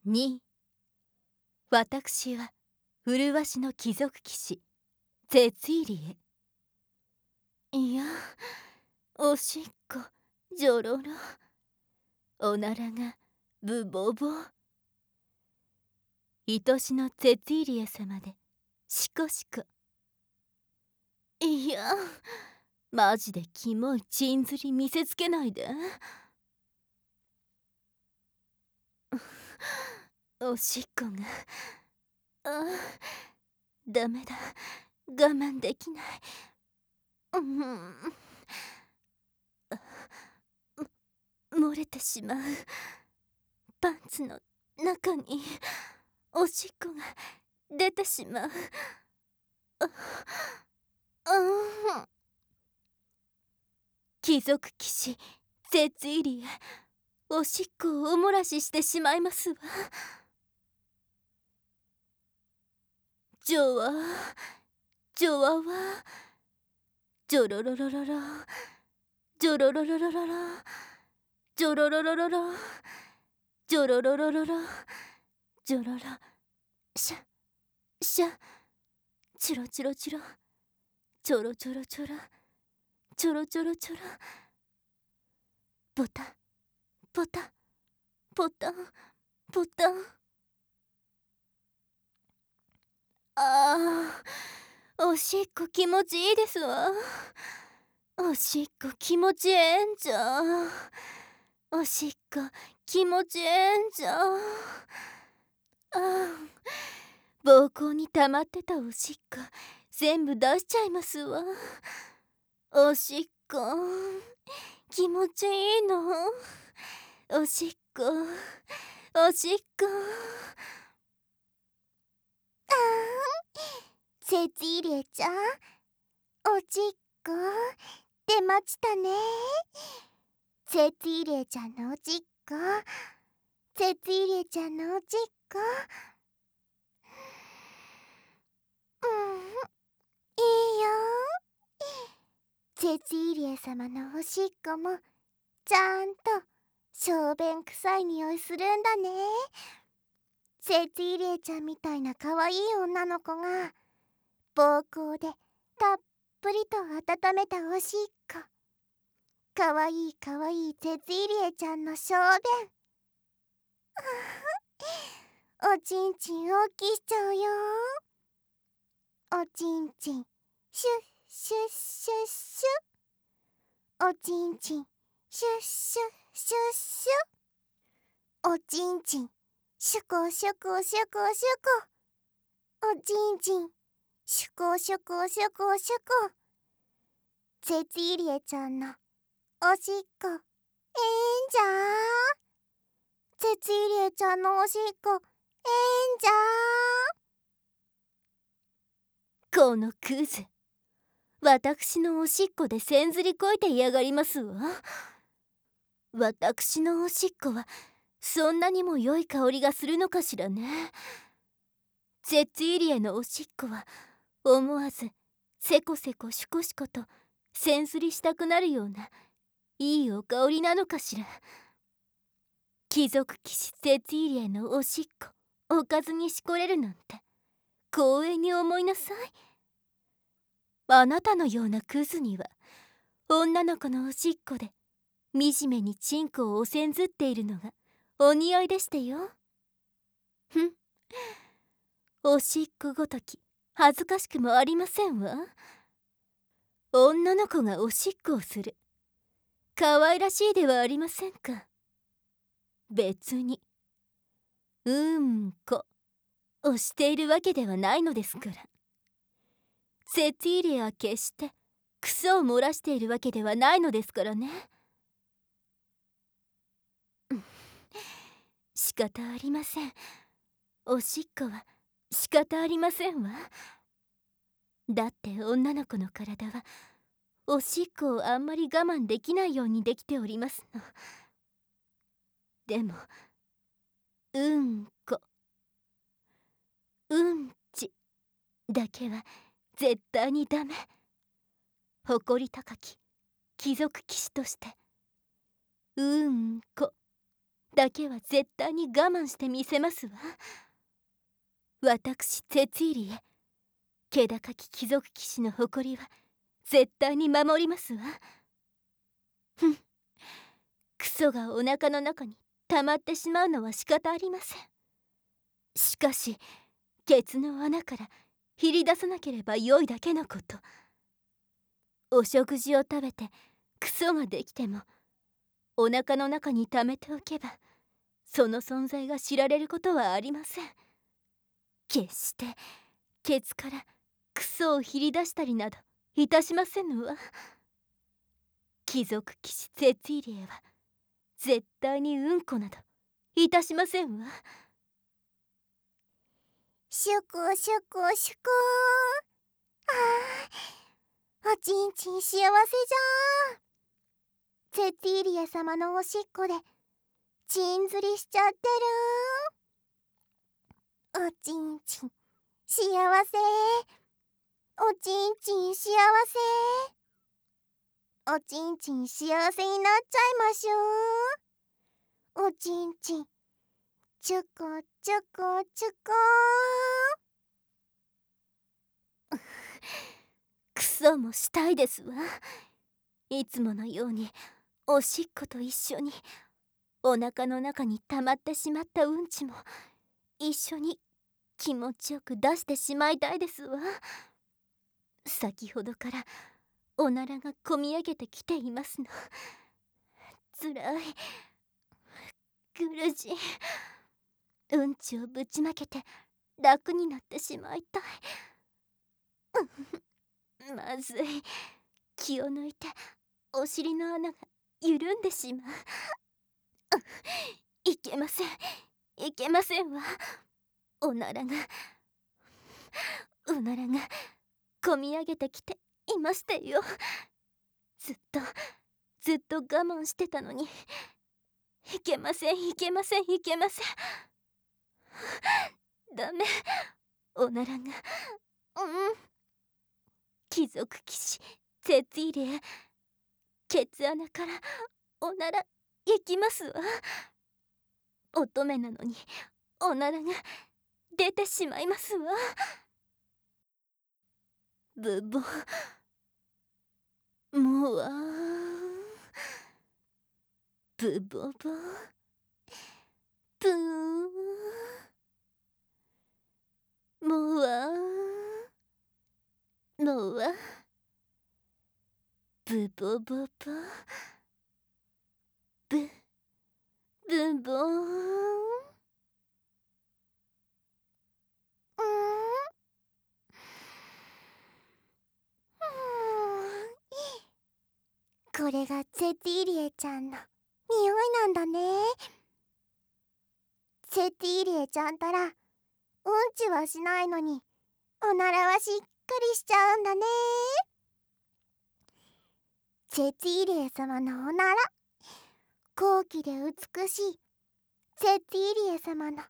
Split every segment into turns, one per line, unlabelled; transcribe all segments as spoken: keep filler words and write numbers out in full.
に私は麗しの貴族騎士ゼツィーリエ。いや、おしっこじょろろ、おならがブボボ。愛しのゼツィーリエ様でシコシコ。いや、マジでキモいチンズリ見せつけないで。おしっこがあダメだ、我慢できない。うん漏れてしまう。パンツの中におしっこが出てしまう。ああ貴族騎士ゼツィーリエ、おしっこをお漏らししてしまいますわ。ジョワジョワワジョロロロロロジョロロロロロロジョロロロロロジョロロロロロジョロロシャシャチロチロチロチョロチョロチョロチョロチョロチョロポタポタポタポタ。あー、おしっこ気持ちいいですわ。おしっこ気持ちええんじゃ。おしっこ気持ちええんじゃ。あー、膀胱に溜まってたおしっこ全部出しちゃいますわ。おしっこ気持ちいいの。おしっこおしっこ。あー、セツィーリエちゃん、おしっこ出ましたね。セツィーリエちゃんのおしっこ、セツィーリエちゃんのおしっこ。うんいいよ。セツィーリエ様のおしっこもちゃんと小便臭い匂いするんだね。セツィーリエちゃんみたいな可愛い女の子が膀胱でたっぷりと温めたおしっこ、かわいいかわいいセツィーリエちゃんの小便おちんちんおっきしちゃうよ。おちんちんシュッシュッシュッシュ、おちんちんシュッシュッシュッシュ、おちんちんシュコシュコシュコシュコ、おちんちんシュコシュコシュコシュコ。セツィーリエちゃんのおしっこええんじゃー。セツィーリエちゃんのおしっこええんじゃー。このクズ、私のおしっこでせんずりこいて嫌がりますわ。私のおしっこはそんなにも良い香りがするのかしらね。ゼツィーリエのおしっこは思わずセコセコシュコシュコとせんずりしたくなるようないいお香りなのかしら。貴族騎士ゼツィーリエのおしっこおかずにしこれるなんて光栄に思いなさい。あなたのようなクズには女の子のおしっこで惨めにチンコをおせんずっているのがお似合いでしてよ。ふん、おしっこごとき恥ずかしくもありませんわ。女の子がおしっこをする、可愛らしいではありませんか。別にうんこをしているわけではないのですから。セティーリアは決してクソを漏らしているわけではないのですからね。仕方ありません。おしっこは仕方ありませんわ。だって女の子の体はおしっこをあんまり我慢できないようにできておりますの。でもうんこうんちだけは絶対にダメ。誇り高き貴族騎士としてうんこだけは絶対に我慢してみせますわ。私ツェツィーリエ、気高き貴族騎士の誇りは絶対に守りますわ。ふん、クソがお腹の中に溜まってしまうのは仕方ありません。しかしケツの穴からひり出さなければよいだけのこと。お食事を食べてクソができてもお腹の中に溜めておけばその存在が知られることはありません。決してケツからクソをひり出したりなどいたしませぬわ。貴族騎士ツェツィーリエは絶対にうんこなどいたしませんわ。
シュクシュクシュクー。あー、おちんちん幸せじゃー。ツェツィーリエ様のおしっこでちんずりしちゃってるー。おちんちん幸せ、おちんちん幸せ、おちんちん幸せになっちゃいましょう。おちんちんチュコチュコチュコ
ー。クソもしたいですわ。いつものようにおしっこと一緒にお腹の中に溜まってしまったうんちも一緒に気持ちよく出してしまいたいですわ。先ほどからおならがこみ上げてきていますの。つらい、苦しい。うんちをぶちまけて楽になってしまいたい。まずい、気を抜いてお尻の穴が緩んでしまう。いけません、いけませんわ。おならがおならがこみ上げてきていましてよ。ずっとずっと我慢してたのに、いけません、いけません、いけません。ダメ、おならが、うん。貴族騎士ツェツィーリエ、ケツ穴からおならいきますわ。乙女なのにおならが出てしまいますわ。ブボもわブボボブーもわもわブボボボブブボーン。
これがツェツィーリエちゃんの匂いなんだね。ツェツィーリエちゃんたらうんちはしないのにおならはしっかりしちゃうんだね。ツェツィーリエ様のおなら、高貴で美しいツェツィーリエ様のおなら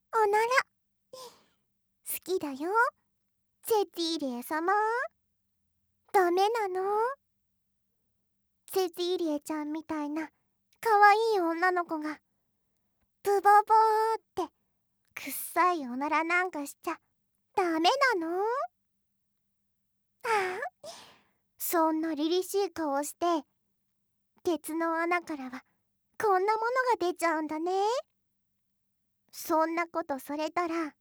好きだよ。ツェツィーリエ様、ダメなの？ツェツィーリエちゃんみたいなかわいい女の子がブボボーってくっさいおならなんかしちゃダメなの？ああ、そんな凛々しい顔してケツの穴からはこんなものが出ちゃうんだね。そんなことされたら、うん、も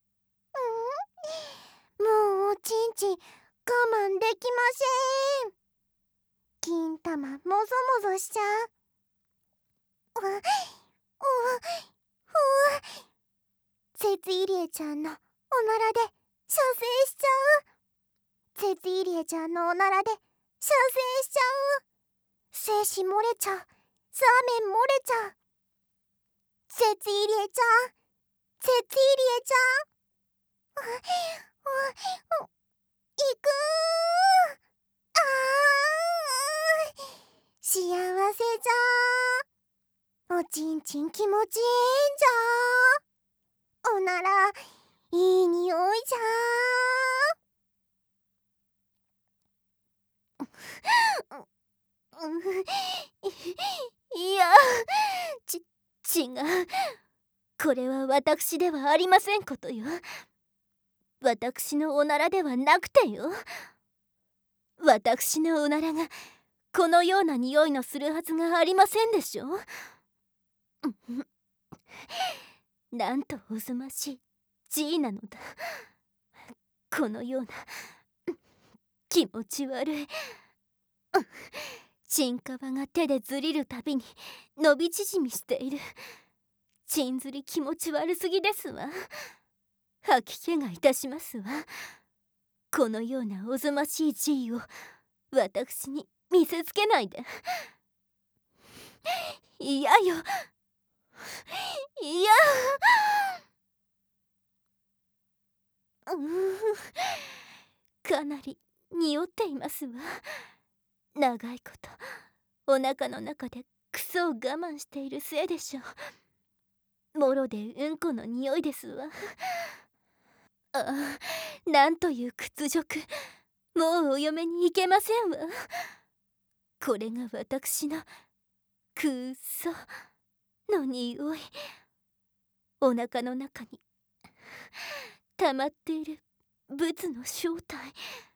うおちんちん我慢できません。金玉もぞもぞしちゃう。うわ、うわ、ふわ。ツェツィーリエちゃんのおならで射精しちゃう。ツェツィーリエちゃんのおならで射精しちゃう。精子漏れちゃう。サーメン漏れちゃう。ツェツィーリエちゃん、ツェツィーリエちゃん、ううういくー。あー、幸せじゃー。おちんちん気持ちいいんじゃー。おならいい匂いじゃー。いや、ち、
違う、これは私ではありませんことよ。私のおならではなくてよ。私のおならがこのような匂いのするはずがありませんでしょ。なんとおぞましい G なのだ。このような気持ち悪いチンカバが手でずりるたびに伸び縮みしている。チンずり気持ち悪すぎですわ。吐き気がいたしますわ。このようなおぞましい G を私に見せつけないで。嫌よ、嫌。うーかなり匂っていますわ。長いことお腹の中でクソを我慢しているせいでしょう。もろでうんこの匂いですわ。ああ、なんという屈辱。もうお嫁に行けませんわ。これが私のくその匂い。お腹の中に溜まっているブツの正体。